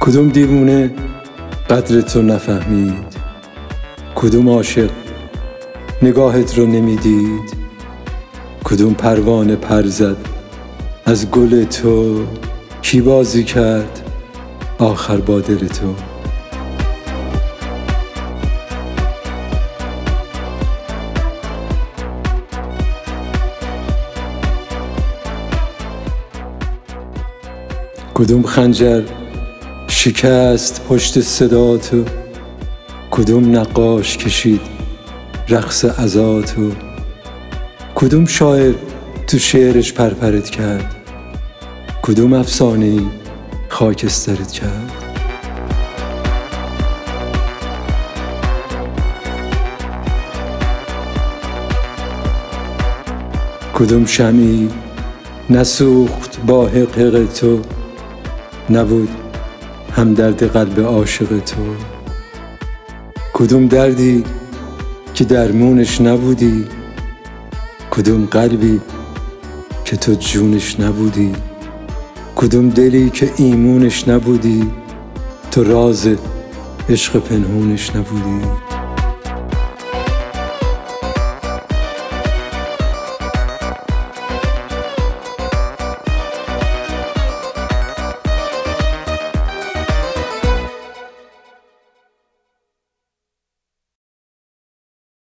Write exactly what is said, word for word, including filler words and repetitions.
کدوم دیوونه قدر تو نفهمید؟ کدوم عاشق نگاهت رو نمیدید؟ کدوم پروانه پر زد از گل تو؟ کی بازی کرد آخر با دل تو؟ کدوم خنجر شکست پشت صدا تو؟ کدوم نقاش کشید رقص عزاتو؟ کدوم شاعر تو شعرش پرپرت کرد؟ کدوم افسانه‌ای خاکسترت کرد؟ کدوم شمعی نسوخت با حقیق تو؟ نبود همدرد قلب عاشق تو؟ کدوم دردی که درمونش نبودی؟ کدوم قلبی که تو جونش نبودی؟ کدوم دلی که ایمونش نبودی؟ تو راز عشق پنهونش نبودی؟